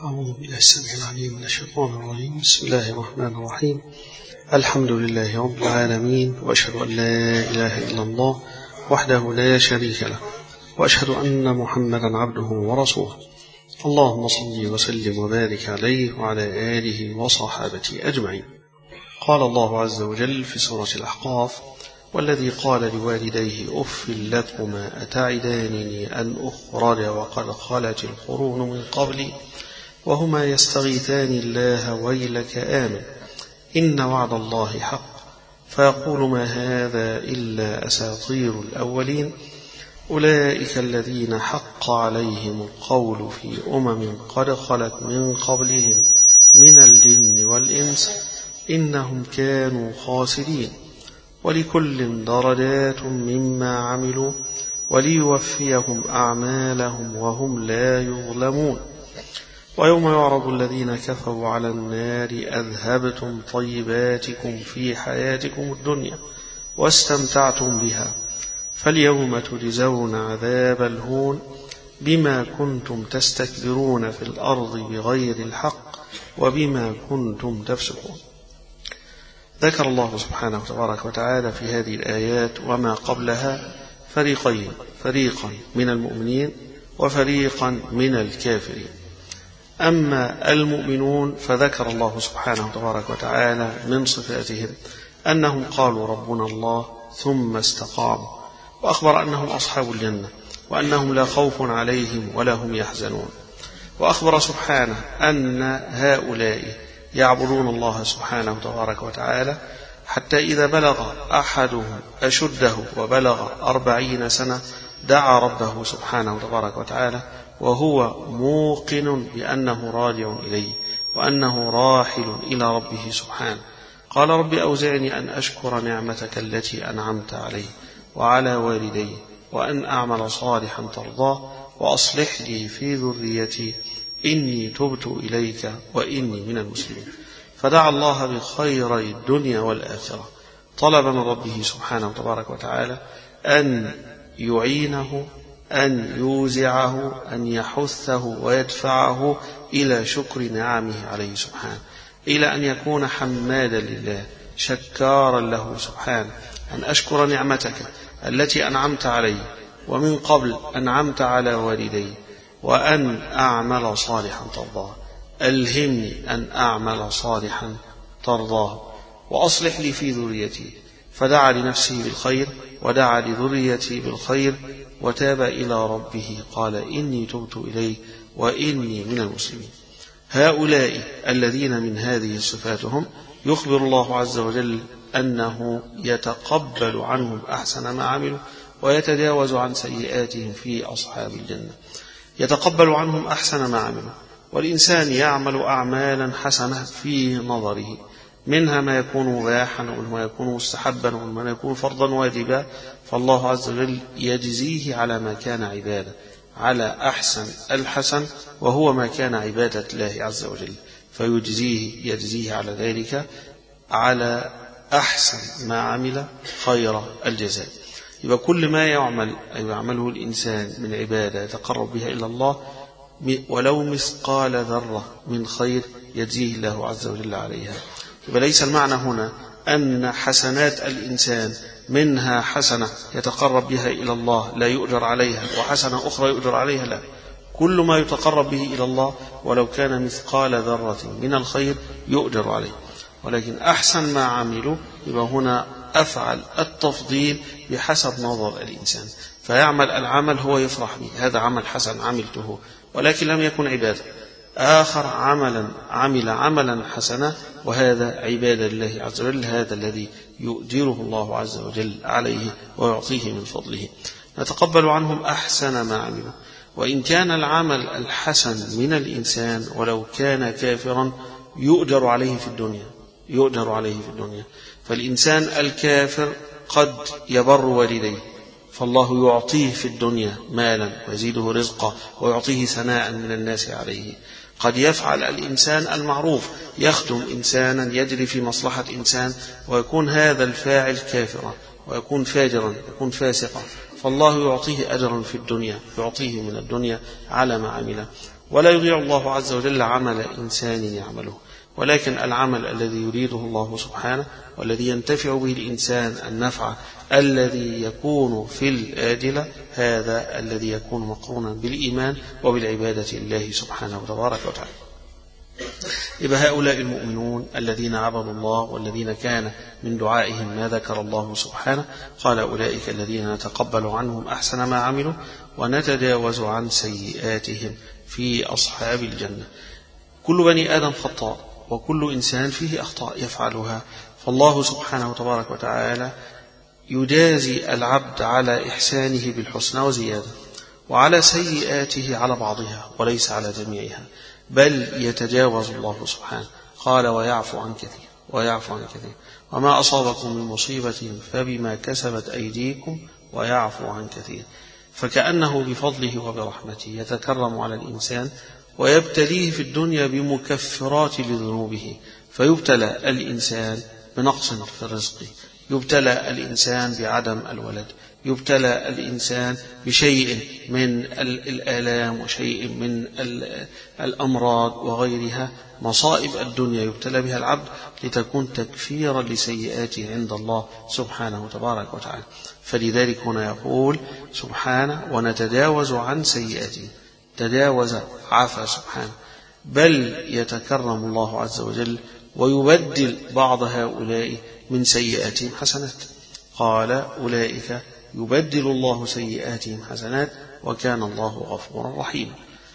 أعوذ بالله السميع العليم من الشيطان الرجيم. بسم الله الرحمن الرحيم. الحمد لله رب العالمين، وأشهد أن لا إله إلا الله وحده لا شريك له، وأشهد أن محمدا عبده ورسوله. اللهم صل وسلم وبارك عليه وعلى آله وصحابته أجمعين. قال الله عز وجل في سورة الأحقاف: والذي قال لوالديه أف لكما أتعدانني أن أخرج وقد خلت القرون من قبلي وهما يستغيثان الله ويلك آمن إن وعد الله حق فيقول ما هذا إلا أساطير الأولين أولئك الذين حق عليهم القول في قد خلت من قبلهم من الجن والإنس إنهم كانوا خاسرين ولكل درجات مما عملوا وليوفيهم أعمالهم وهم لا يظلمون. ويوم يعرض الذين كفروا على النار أذهبتم طيباتكم في حياتكم الدنيا واستمتعتم بها فاليوم تجزون عذاب الهون بما كنتم تستكبرون في الأرض بغير الحق وبما كنتم تفسقون. ذكر الله سبحانه تبارك وتعالى في هذه الآيات وما قبلها فريقين: فريقا من المؤمنين وفريقا من الكافرين. أما المؤمنون فذكر الله سبحانه تبارك وتعالى من صفاتهم أنهم قالوا ربنا الله ثم استقاموا، وأخبر أنهم أصحاب الجنة وأنهم لا خوف عليهم ولا هم يحزنون. وأخبر سبحانه أن هؤلاء يعبدون الله سبحانه تبارك وتعالى حتى إذا بلغ أحدهم أشده وبلغ 40 سنة دعا ربه سبحانه تبارك وتعالى وهو موقن بأنه راجع إليه وأنه راحل إلى ربه سبحانه. قال: رب أوزعني أن أشكر نعمتك التي أنعمت علي وعلى والدي وأن أعمل صالحا ترضاه وأصلح لي في ذريتي إني تبت إليك وإني من المسلمين. فدعا الله بخيري الدنيا والآخرة، طلب من ربه سبحانه تبارك وتعالى أن يعينه، أن يوزعه، أن يحثه ويدفعه إلى شكر نعمه عليه سبحانه، إلى أن يكون حمادا لله شكارا له سبحانه. أن أشكر نعمتك التي أنعمت علي ومن قبل أنعمت على والدي وأن أعمل صالحا ترضاه. ألهمني أن أعمل صالحا ترضاه وأصلح لي في ذريتي. فدعا لنفسه بالخير ودعا لذريتي بالخير وتاب إلى ربه قال: إني تبت إليه وإني من المسلمين. هؤلاء الذين من هذه صفاتهم يخبر الله عز وجل أنه يتقبل عنهم أحسن ما عملوا ويتجاوز عن سيئاتهم في أصحاب الجنة. يتقبل عنهم أحسن ما عملوا، والإنسان يعمل أعمالا حسنة في نظره، منها ما يكون مباحا ومنها ما يكون مستحبا ومنها ما يكون فرضا واجبا، فالله عز وجل يجزيه على ما كان عبادة، على أحسن الحسن وهو ما كان عبادة الله عز وجل، يجزيه على ذلك على أحسن ما عمل خير الجزاء. يبقى كل ما يعمله الإنسان من عبادة يتقرب بها إلى الله ولو مثقال ذرة من خير يجزيه الله عز وجل عليها. يبقى ليس المعنى هنا أن حسنات الإنسان منها حسنة يتقرب بها إلى الله لا يؤجر عليها وحسنة أخرى يؤجر عليها، لا، كل ما يتقرب به إلى الله ولو كان مثقال ذرة من الخير يؤجر عليه. ولكن أحسن ما عملوا يبقى هنا أفعل التفضيل بحسب نظر الإنسان، فيعمل العمل هو يفرح به، هذا عمل حسن عملته ولكن لم يكن عبادة. آخر عمل عملا حسنا وهذا عبادة لله عز وجل، هذا الذي يؤجره الله عز وجل عليه ويعطيه من فضله. نتقبل عنهم أحسن ما عملوا، وإن كان العمل الحسن من الإنسان ولو كان كافرا يؤجر عليه في الدنيا. فالإنسان الكافر قد يبر والديه فالله يعطيه في الدنيا مالا ويزيده رزقا ويعطيه ثناء من الناس عليه. قد يفعل الإنسان المعروف، يخدم إنسانا يجري في مصلحة إنسان ويكون هذا الفاعل كافرا ويكون فاجرا يكون فاسقا، فالله يعطيه أجرا في الدنيا، يعطيه من الدنيا على ما عمله. ولا يضيع الله عز وجل عمل إنسان يعمله، ولكن العمل الذي يريده الله سبحانه والذي ينتفع به الإنسان النفع الذي يكون في الآجلة هذا الذي يكون مقرونا بالإيمان وبالعبادة لله سبحانه وتبارك وتعالى. يبقى هؤلاء المؤمنون الذين عبدوا الله والذين كان من دعائهم ما ذكر الله سبحانه، قال أولئك الذين نتقبل عنهم أحسن ما عملوا ونتجاوز عن سيئاتهم في أصحاب الجنة. كل بني آدم خطاء وكل إنسان فيه أخطاء يفعلها، فالله سبحانه وتبارك وتعالى يجازي العبد على إحسانه بالحسنى وزيادة، وعلى سيئاته على بعضها وليس على جميعها، بل يتجاوز الله سبحانه. قال ويعفو عن كثير ويعفو عن كثير، وما أصابكم من مصيبة فبما كسبت أيديكم ويعفو عن كثير. فكأنه بفضله وبرحمته يتكرم على الإنسان ويبتليه في الدنيا بمكفرات لذنوبه، فيبتلى الإنسان بنقص في الرزق، يبتلى الإنسان بعدم الولد، يبتلى الإنسان بشيء من الآلام وشيء من الأمراض وغيرها. مصائب الدنيا يبتلى بها العبد لتكون تكفيرا لسيئاته عند الله سبحانه تبارك وتعالى. فلذلك هنا يقول سبحانه ونتجاوز عن سيئاته، تجاوز عفا سبحانه، بل يتكرم الله عز وجل ويبدل بعض هؤلاء من سيئاتهم حسنات. قال أولئك يبدل الله سيئاتهم حسنات وكان الله غفورا رحيما.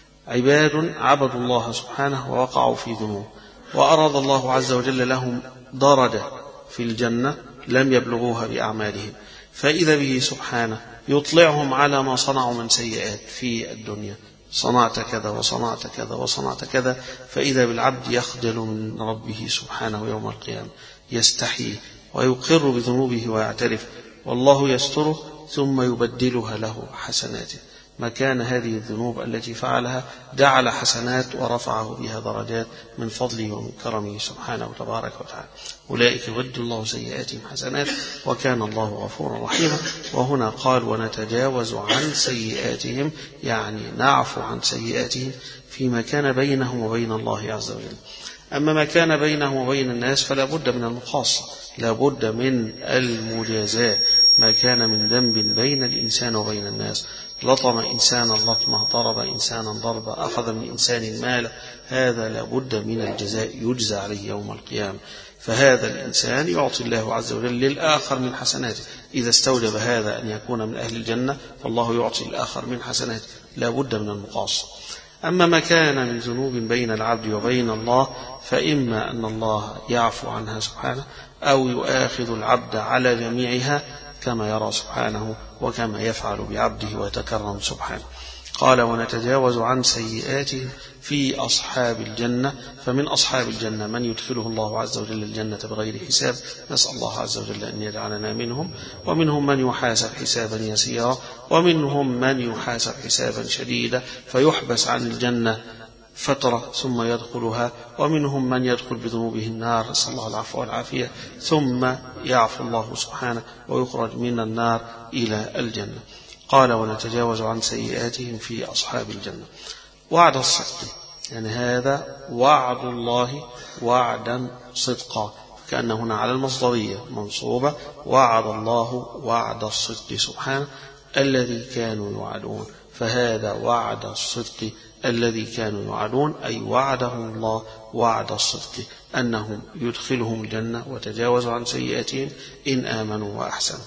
عباد عبدوا الله سبحانه ووقعوا في ذنوب، وأراد الله عز وجل لهم درجة في الجنة لم يبلغوها بأعمالهم، فإذا به سبحانه يطلعهم على ما صنعوا من سيئات في الدنيا، صنعت كذا وصنعت كذا وصنعت كذا، فإذا بالعبد يخجل من ربه سبحانه يوم القيامة، يستحي ويقر بذنوبه ويعترف، والله يستره ثم يبدلها له حسنات. مكان هذه الذنوب التي فعلها جعل حسنات ورفعه بها درجات من فضله ومن كرمه سبحانه وتبارك وتعالى. أولئك يبدل الله سيئاتهم حسنات وكان الله غفورا رحيما. وهنا قال ونتجاوز عن سيئاتهم، يعني نعفو عن سيئاتهم فيما كان بينهم وبين الله عز وجل. أما ما كان بينهم وبين الناس فلا بد من المقاصة، لا بد من المجازاة. ما كان من ذنب بين الإنسان وبين الناس، لطم إنسانا لطمة، ضرب إنسانا ضربة، أخذ من إنسان مال، هذا لا بد من الجزاء يجزى عليه يوم القيامة. فهذا الإنسان يعطي الله عز وجل للآخر من حسناته، إذا استوجب هذا أن يكون من أهل الجنة فالله يعطي الآخر من حسناته، لا بد من المقاصة. أما ما كان من ذنوب بين العبد وبين الله فإما أن الله يعفو عنها سبحانه أو يؤاخذ العبد على جميعها كما يرى سبحانه وكما يفعل بعبده ويتكرم سبحانه. قال ونتجاوز عن سيئاتهم في أصحاب الجنة. فمن أصحاب الجنة من يدخله الله عز وجل الجنة بغير حساب، نسأل الله عز وجل أن يجعلنا منهم. ومنهم من يحاسب حسابا يسيرا، ومنهم من يحاسب حسابا شديدا فيحبس عن الجنة فترة ثم يدخلها، ومنهم من يدخل بذنوبه النار، نسأل الله العفو والعافية، ثم يعفو الله سبحانه ويخرج من النار إلى الجنة. قال ونتجاوز عن سيئاتهم في أصحاب الجنة. وعد الصدق، يعني هذا وعد الله وعدا صدقا، كأنه هنا على المصدرية منصوبة، وعد الله وعد الصدق سبحانه الذي كانوا يوعدون. فهذا وعد الصدق الذي كانوا يوعدون، أي وعدهم الله وعد الصدق أنهم يدخلهم الجنة وتجاوزوا عن سيئاتهم إن آمنوا وأحسنوا.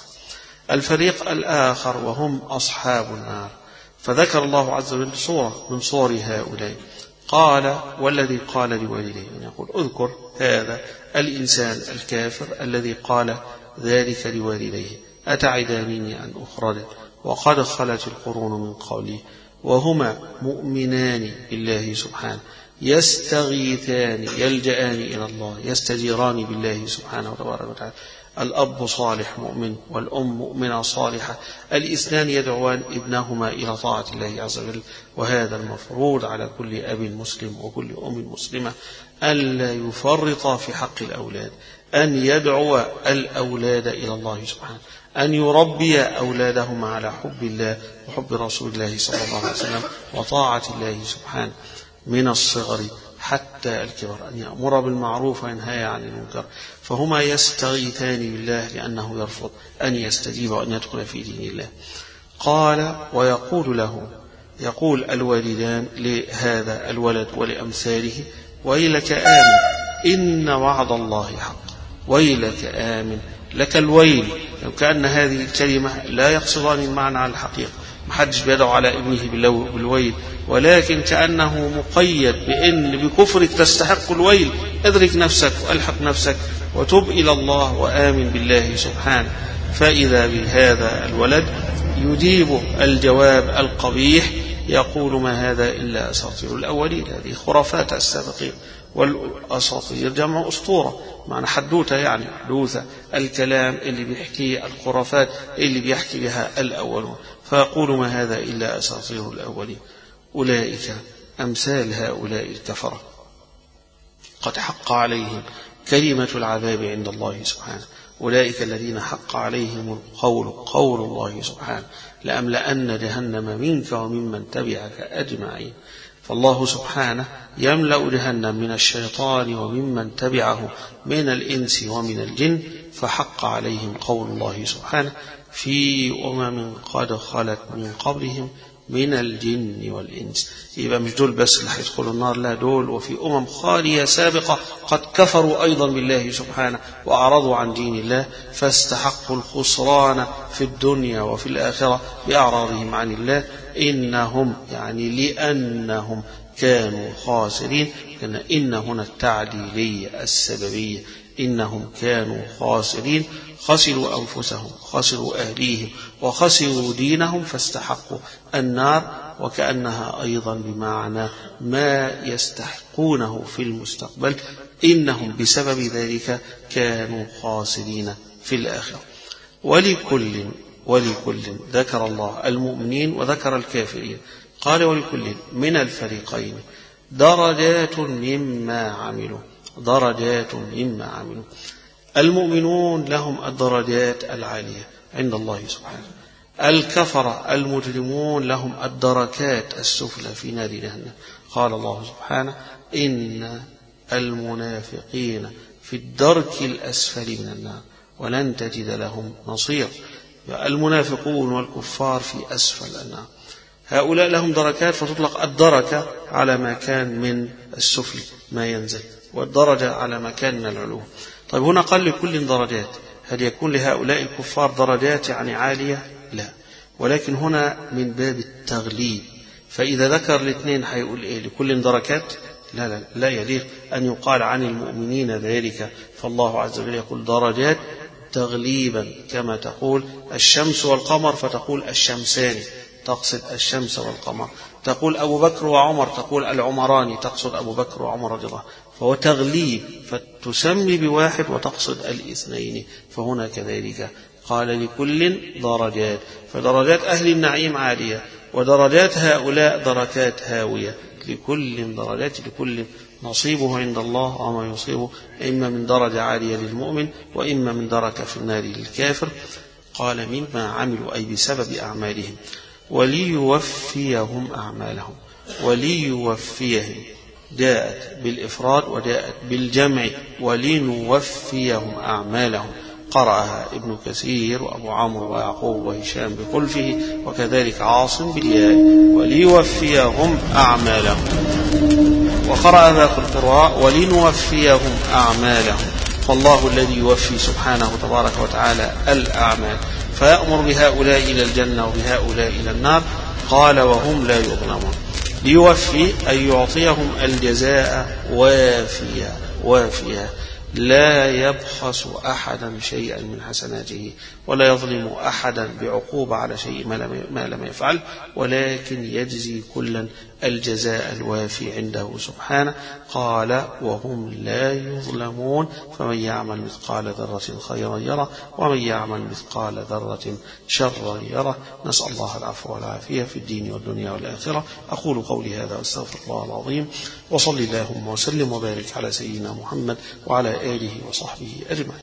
الفريق الآخر وهم أصحاب النار، فذكر الله عز وجل صورة من صور هؤلاء. قال والذي قال لوالديه، يقول اذكر هذا الإنسان الكافر الذي قال ذلك لوالديه أتعدانني أن أخرج وقد خلت القرون من قبلي وهما مؤمنان بالله سبحانه يستغيثان يلجأان إلى الله يستجيران بالله سبحانه وتبارك وتعالى. الأب صالح مؤمن والأم مؤمنة صالحة، الاثنان يدعوان ابنهما إلى طاعة الله عز وجل. وهذا المفروض على كل أب مسلم وكل أم مسلمة ألا يفرط في حق الأولاد، أن يدعو الأولاد إلى الله سبحانه، أن يربي أولادهم على حب الله وحب رسول الله صلى الله عليه وسلم وطاعة الله سبحانه من الصغر حتى الكبر، أن يأمر بالمعروف وينهى عن المنكر، فهما يستغيثان بالله لأنه يرفض أن يستجيب وأن يدخل في دين الله. قال يقول الوالدان لهذا الولد ولأمثاله: ويلك آمن إن وعد الله حق، ويلك آمن، لك الويل. لو كأن هذه الكلمة لا يقصدان المعنى على الحقيقة، محدش بيدعو على ابنه بالويل، ولكن كأنه مقيد بأن بكفرك تستحق الويل. ادرك نفسك وألحق نفسك وتب إلى الله وآمن بالله سبحانه. فإذا بهذا الولد يجيب الجواب القبيح يقول: ما هذا إلا أساطير الأولين. هذه خرافات السابقين، والأساطير جمع أسطورة، معنى حدوثة، يعني حدوثة الكلام اللي بيحكي الخرافات اللي بيحكي بها الأولون. فيقول: ما هذا إلا أساطير الأولين. أولئك أمثال هؤلاء الكفرة قد حق عليهم كلمة العذاب عند الله سبحانه. أولئك الذين حق عليهم القول، قول الله سبحانه: لأملأن جهنم منك وممن تبعك أجمعين. فالله سبحانه يملأ جهنم من الشيطان وممن تبعه من الإنس ومن الجن، فحق عليهم قول الله سبحانه: في أمم قد خلت من قبلهم من الجن والإنس. يبقى مش دول بس اللي هيدخلوا النار، لا، دول وفي أمم خالية سابقة قد كفروا أيضا بالله سبحانه وأعرضوا عن دين الله، فاستحقوا الخسران في الدنيا وفي الآخرة بأعراضهم عن الله. إنهم يعني لأنهم كانوا خاسرين، إن هنا التعليلية السببية، إنهم كانوا خاسرين، خسروا أنفسهم، خسروا أهليهم، وخسروا دينهم، فاستحقوا النار. وكأنها أيضا بمعنى ما يستحقونه في المستقبل، إنهم بسبب ذلك كانوا خاسرين في الآخرة. ولكل ذكر الله المؤمنين وذكر الكافرين، قال: ولكل من الفريقين درجات مما عملوا، درجات مما عملوا. المؤمنون لهم الدرجات العالية عند الله سبحانه، الكفرة المجرمون لهم الدركات السفلى في نار جهنم. قال الله سبحانه: إن المنافقين في الدرك الأسفل من النار ولن تجد لهم نصير. المنافقون والكفار في أسفل النار، هؤلاء لهم دركات، فتطلق الدركة على ما كان من السفل ما ينزل، والدرجة على ما كان من العلو. طيب هنا قال لكل درجات، هل يكون لهؤلاء الكفار درجات يعني عالية؟ لا، ولكن هنا من باب التغليب. فإذا ذكر الاثنين هيقول إيه؟ لكل دركات؟ لا يليق أن يقال عن المؤمنين ذلك. فالله عز وجل يقول درجات تغليبا، كما تقول الشمس والقمر فتقول الشمسان، تقصد الشمس والقمر، تقول أبو بكر وعمر تقول العمران، تقصد أبو بكر وعمر رضي الله. فهو تغليب، فتسمي بواحد وتقصد الاثنين. فهنا كذلك قال لكل درجات، فدرجات أهل النعيم عالية، ودرجات هؤلاء دركات هاوية. لكل درجات، لكل نصيبه عند الله وما يصيبه، إما من درجة عالية للمؤمن وإما من دركة في النار للكافر. قال: مما عملوا، أي بسبب أعمالهم، وليوفيهم أعمالهم. وليوفيهم جاءت بالإفراد وجاءت بالجمع، ولنوفيهم أعمالهم. قرأها ابن كثير وأبو عمرو ويعقوب وهشام بخلفه، وكذلك عاصم بالياء، وليوفيهم أعمالهم. وقرأ باقي القراء ولنوفيهم أعمالهم. فالله الذي يوفي سبحانه تبارك وتعالى الأعمال، فيأمر بهؤلاء إلى الجنة وبهؤلاء إلى النار. قال: وهم لا يظلمون. ليوفي أي يعطيهم الجزاء وافيا، لا يبخس أحدا شيئا من حسناته، ولا يظلم أحدا بعقوبة على شيء ما لم يفعل، ولكن يجزي كلا الجزاء الوافي عنده سبحانه. قال: وهم لا يظلمون. فمن يعمل مثقال ذرة خيرا يره، ومن يعمل مثقال ذرة شرا يره. نسأل الله العفو والعافية في الدين والدنيا والآخرة. أقول قولي هذا واستغفر الله العظيم، وصل اللهم وسلم وبارك على سيدنا محمد وعلى آله وصحبه أجمعين.